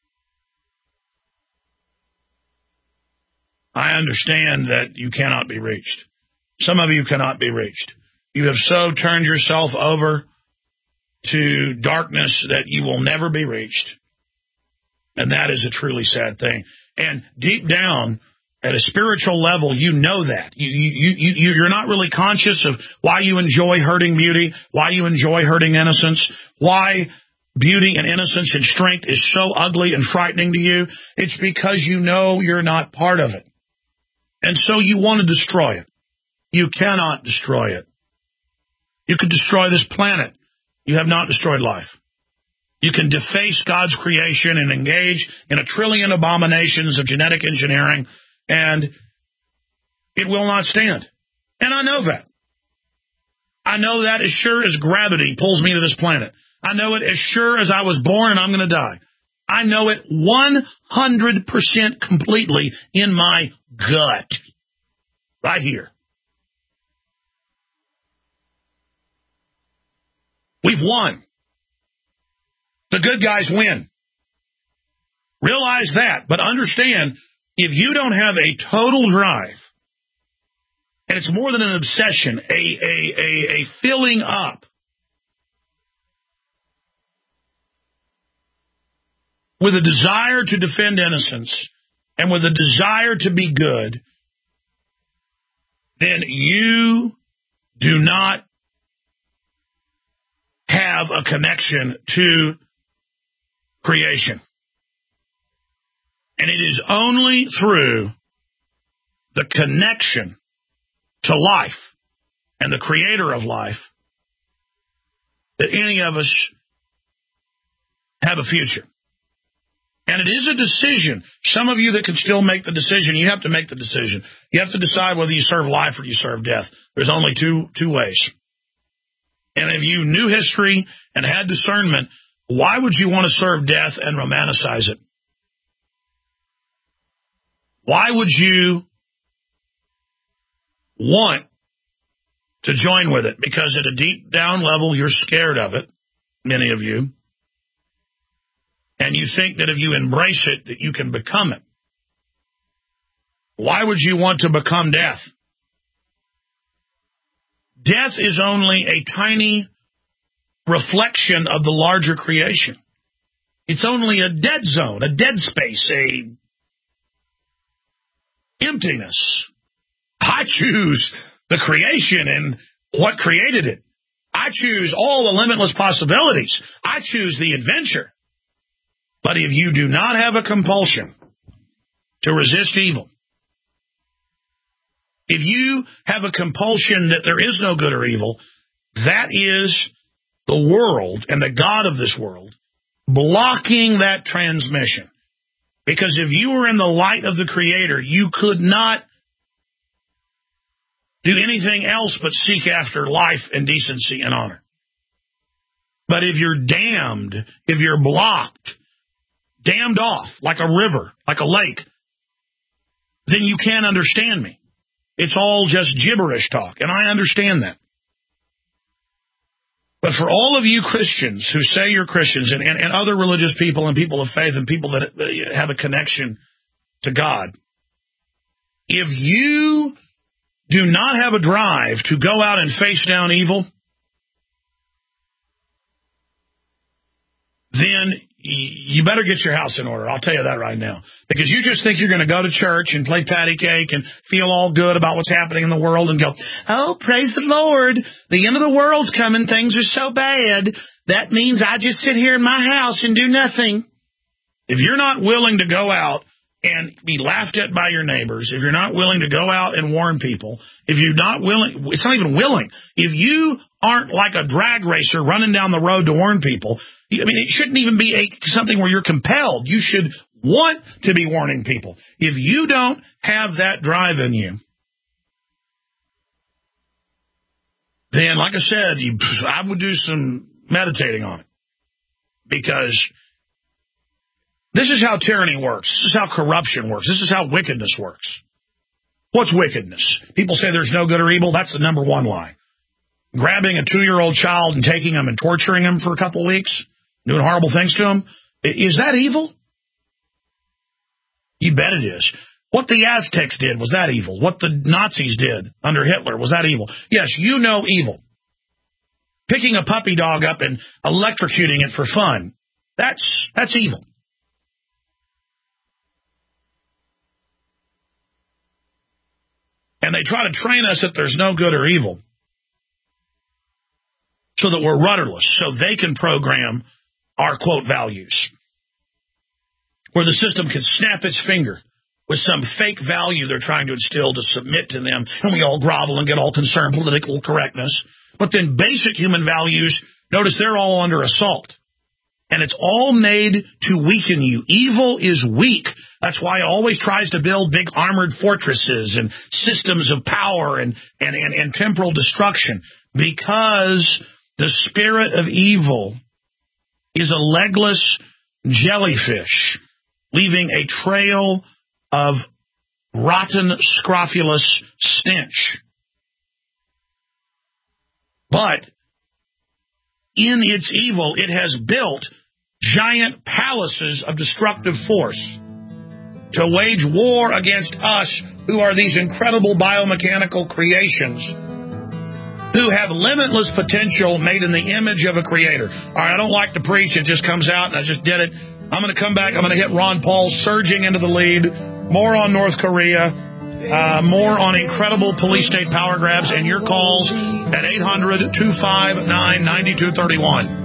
I understand that you cannot be reached. Some of you cannot be reached. You have so turned yourself over to darkness that you will never be reached. And that is a truly sad thing. And deep down, at a spiritual level, you know that. You, you, you, you're not really conscious of why you enjoy hurting beauty, why you enjoy hurting innocence, why beauty and innocence and strength is so ugly and frightening to you, it's because you know you're not part of it. And so you want to destroy it. You cannot destroy it. You could destroy this planet. You have not destroyed life. You can deface God's creation and engage in a trillion abominations of genetic engineering, and it will not stand. And I know that. I know that as sure as gravity pulls me to this planet. I know it as sure as I was born and I'm going to die. I know it one hundred percent completely in my gut. Right here. We've won. The good guys win. Realize that, but understand, if you don't have a total drive, and it's more than an obsession, a, a, a, a filling up with a desire to defend innocence and with a desire to be good, then you do not have a connection to creation. And it is only through the connection to life and the creator of life that any of us have a future. And it is a decision. Some of you that can still make the decision, you have to make the decision. You have to decide whether you serve life or you serve death. There's only two two ways. And if you knew history and had discernment, why would you want to serve death and romanticize it? Why would you want to join with it? Because at a deep down level, you're scared of it, many of you. And you think that if you embrace it, that you can become it. Why would you want to become death? Death is only a tiny reflection of the larger creation. It's only a dead zone, a dead space, a emptiness. I choose the creation and what created it. I choose all the limitless possibilities. I choose the adventure. But if you do not have a compulsion to resist evil, if you have a compulsion that there is no good or evil, that is the world and the God of this world blocking that transmission. Because if you were in the light of the Creator, you could not do anything else but seek after life and decency and honor. But if you're damned, if you're blocked, dammed off like a river, like a lake, then you can't understand me. It's all just gibberish talk, and I understand that. But for all of you Christians who say you're Christians, and, and, and other religious people and people of faith and people that have a connection to God, if you do not have a drive to go out and face down evil, then you better get your house in order. I'll tell you that right now. Because you just think you're going to go to church and play patty cake and feel all good about what's happening in the world and go, oh, praise the Lord. The end of the world's coming. Things are so bad. That means I just sit here in my house and do nothing. If you're not willing to go out and be laughed at by your neighbors, if you're not willing to go out and warn people, if you're not willing, it's not even willing. If you aren't like a drag racer running down the road to warn people, I mean, it shouldn't even be a, something where you're compelled. You should want to be warning people. If you don't have that drive in you, then, like I said, you, I would do some meditating on it. Because this is how tyranny works. This is how corruption works. This is how wickedness works. What's wickedness? People say there's no good or evil. That's the number one lie. Grabbing a two-year-old child and taking him and torturing him for a couple of weeks, doing horrible things to him, is that evil? You bet it is. What the Aztecs did, was that evil? What the Nazis did under Hitler, was that evil? Yes, you know evil. Picking a puppy dog up and electrocuting it for fun, that's that's evil. And they try to train us that there's no good or evil so that we're rudderless, so they can program our, quote, values, where the system can snap its finger with some fake value they're trying to instill to submit to them, and we all grovel and get all concerned, political correctness. But then basic human values, notice they're all under assault. And it's all made to weaken you. Evil is weak. That's why it always tries to build big armored fortresses and systems of power and, and, and, and temporal destruction, because the spirit of evil is a legless jellyfish, leaving a trail of rotten, scrofulous stench. But in its evil, it has built giant palaces of destructive force to wage war against us, who are these incredible biomechanical creations, who have limitless potential made in the image of a creator. All right, I don't like to preach. It just comes out, and I just did it. I'm going to come back. I'm going to hit Ron Paul surging into the lead. More on North Korea. Uh, more on incredible police state power grabs, and your calls at eight hundred, two five nine, nine two three one.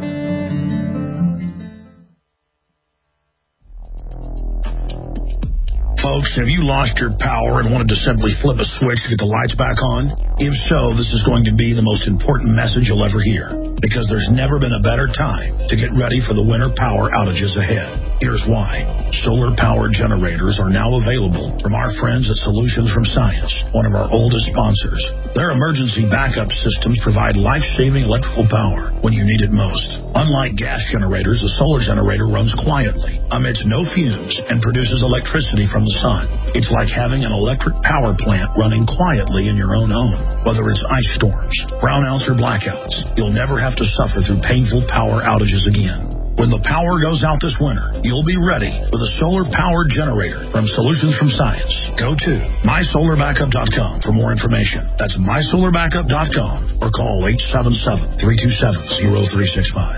Folks, have you lost your power and wanted to simply flip a switch to get the lights back on? If so, this is going to be the most important message you'll ever hear, because there's never been a better time to get ready for the winter power outages ahead. Here's why. Solar-powered generators are now available from our friends at Solutions from Science, one of our oldest sponsors. Their emergency backup systems provide life-saving electrical power when you need it most. Unlike gas generators, a solar generator runs quietly, emits no fumes, and produces electricity from the sun. It's like having an electric power plant running quietly in your own home. Whether it's ice storms, brownouts, or blackouts, you'll never have to suffer through painful power outages again. When the power goes out this winter, you'll be ready with a solar-powered generator from Solutions from Science. Go to my solar backup dot com for more information. That's my solar backup dot com or call eight seven seven, three two seven, zero three six five.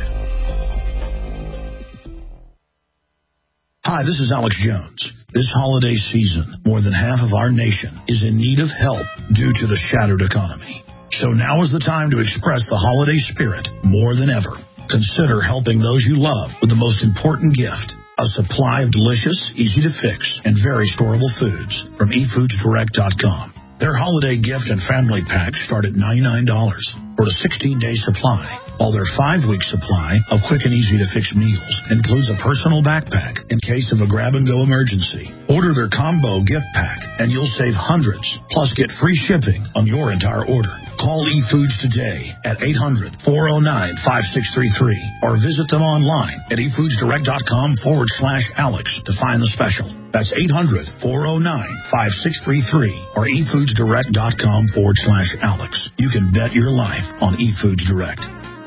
Hi, this is Alex Jones. This holiday season, more than half of our nation is in need of help due to the shattered economy. So now is the time to express the holiday spirit more than ever. Consider helping those you love with the most important gift, a supply of delicious, easy-to-fix, and very storable foods from e foods direct dot com. Their holiday gift and family packs start at ninety-nine dollars for a sixteen-day supply, while their five-week supply of quick and easy-to-fix meals includes a personal backpack in case of a grab-and-go emergency. Order their combo gift pack, and you'll save hundreds, plus get free shipping on your entire order. Call eFoods today at eight hundred, four oh nine, five six three three or visit them online at e foods direct dot com forward slash Alex to find the special. That's eight hundred, four oh nine, five six three three or e foods direct dot com forward slash Alex. You can bet your life on eFoods Direct.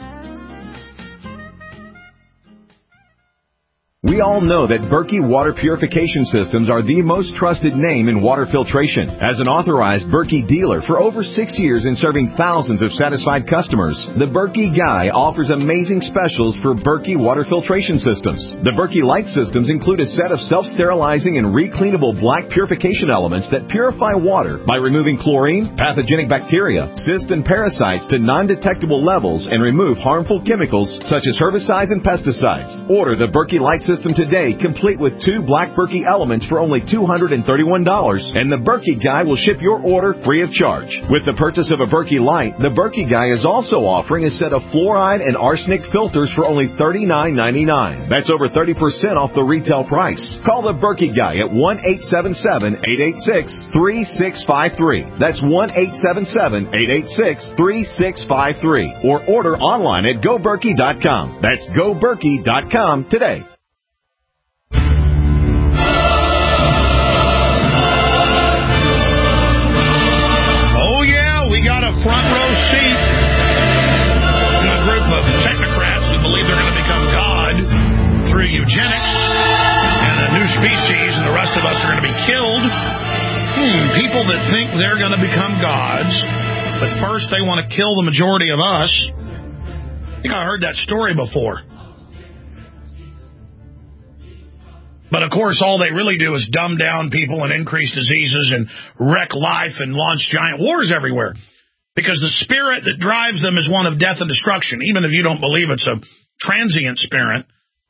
We all know that Berkey Water Purification Systems are the most trusted name in water filtration. As an authorized Berkey dealer for over six years and serving thousands of satisfied customers, the Berkey Guy offers amazing specials for Berkey Water Filtration Systems. The Berkey Light Systems include a set of self-sterilizing and recleanable black purification elements that purify water by removing chlorine, pathogenic bacteria, cysts, and parasites to non-detectable levels and remove harmful chemicals such as herbicides and pesticides. Order the Berkey Light Systems today, complete with two black Berkey elements for only two hundred thirty-one dollars, and the Berkey Guy will ship your order free of charge. With the purchase of a Berkey Light, the Berkey Guy is also offering a set of fluoride and arsenic filters for only thirty-nine ninety-nine. That's over thirty percent off the retail price. Call the Berkey Guy at one eight seven seven, eight eight six, three six five three. That's one eight seven seven, eight eight six, three six five three. Or order online at go berkey dot com. That's go berkey dot com today. Front row seat to a group of technocrats that believe they're going to become God through eugenics and a new species, and the rest of us are going to be killed. Hmm, people that think they're going to become gods, but first they want to kill the majority of us. I think I heard that story before. But, of course, all they really do is dumb down people and increase diseases and wreck life and launch giant wars everywhere. Because the spirit that drives them is one of death and destruction. Even if you don't believe it's a transient spirit,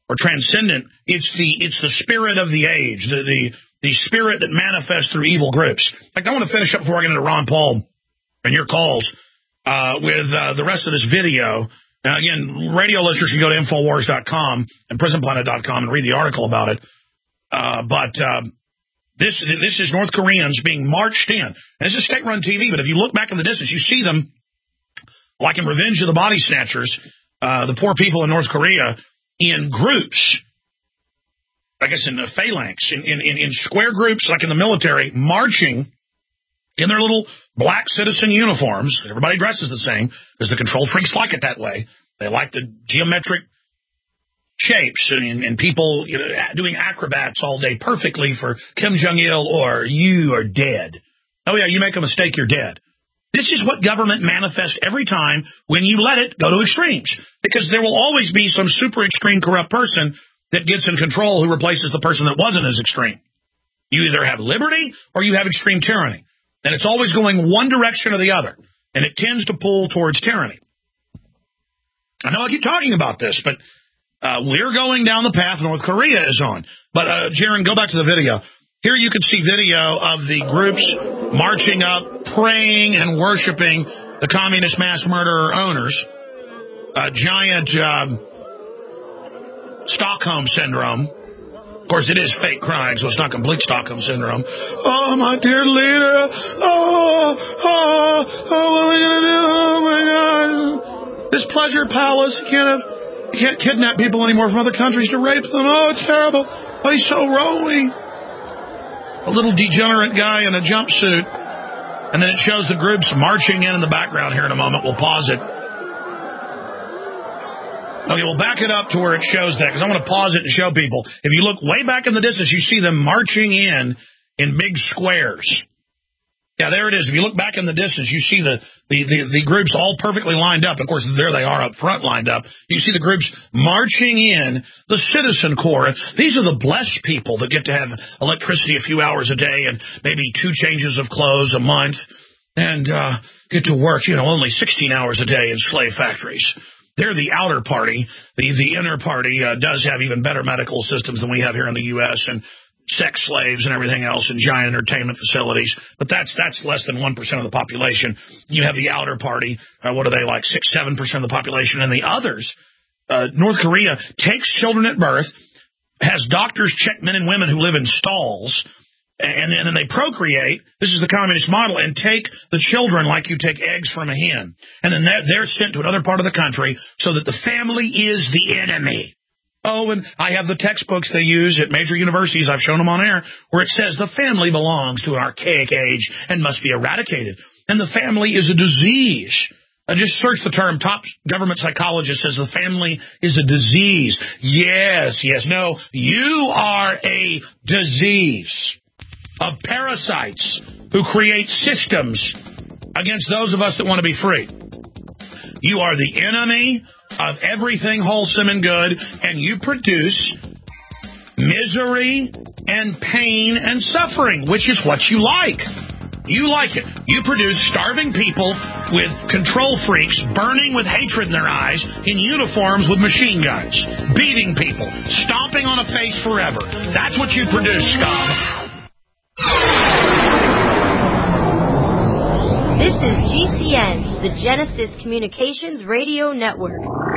or transcendent. It's the it's the spirit of the age, the the, the spirit that manifests through evil groups. In fact, I want to finish up before I get into Ron Paul and your calls uh, with uh, the rest of this video. Now, again, radio listeners can go to Infowars dot com and Prison Planet dot com and read the article about it. Uh, but uh, this this is North Koreans being marched in. And this is state-run T V, but if you look back in the distance, you see them, like in Revenge of the Body Snatchers, uh, the poor people in North Korea, in groups, I guess in the phalanx, in, in, in square groups like in the military, marching in their little black citizen uniforms. Everybody dresses the same because the control freaks like it that way. They like the geometric shapes and, and people, you know, doing acrobats all day perfectly for Kim Jong-il, or you are dead. Oh, yeah, you make a mistake, you're dead. This is what government manifests every time when you let it go to extremes, because there will always be some super extreme corrupt person that gets in control who replaces the person that wasn't as extreme. You either have liberty or you have extreme tyranny, and it's always going one direction or the other, and it tends to pull towards tyranny. I know I keep talking about this, but uh, we're going down the path North Korea is on. But, uh, Jaron, go back to the video. Here you can see video of the groups marching up, praying and worshiping the communist mass murderer owners. A giant um, Stockholm syndrome. Of course, it is fake crying, so it's not complete Stockholm syndrome. Oh, my dear leader. Oh, oh, oh, what are we going to do? Oh, my God. This pleasure palace, you can't, have, you can't kidnap people anymore from other countries to rape them. Oh, it's terrible. Oh, he's so rowy. A little degenerate guy in a jumpsuit. And then it shows the groups marching in in the background here in a moment. We'll pause it. Okay, we'll back it up to where it shows that, because I want to pause it and show people. If you look way back in the distance, you see them marching in in big squares. Yeah, there it is. If you look back in the distance, you see the, the, the, the groups all perfectly lined up. Of course, there they are up front lined up. You see the groups marching in, the Citizen Corps. These are the blessed people that get to have electricity a few hours a day and maybe two changes of clothes a month and uh, get to work, you know, only sixteen hours a day in slave factories. They're the outer party. The, the inner party uh, does have even better medical systems than we have here in the U S and sex slaves and everything else and giant entertainment facilities. But that's that's less than one percent of the population. You have the outer party. Uh, what are they, like six, seven percent of the population? And the others, uh, North Korea takes children at birth, has doctors check men and women who live in stalls, and, and then they procreate. This is the communist model, and take the children like you take eggs from a hen. And then they're, they're sent to another part of the country so that the family is the enemy. Oh, and I have the textbooks they use at major universities, I've shown them on air, where it says the family belongs to an archaic age and must be eradicated. And the family is a disease. I just search the term. Top government psychologist says the family is a disease. Yes, yes, no. You are a disease of parasites who create systems against those of us that want to be free. You are the enemy of everything wholesome and good, and you produce misery and pain and suffering, which is what you like. You like it. You produce starving people with control freaks burning with hatred in their eyes in uniforms with machine guns, beating people, stomping on a face forever. That's what you produce, scum. This is G C N, the Genesis Communications Radio Network.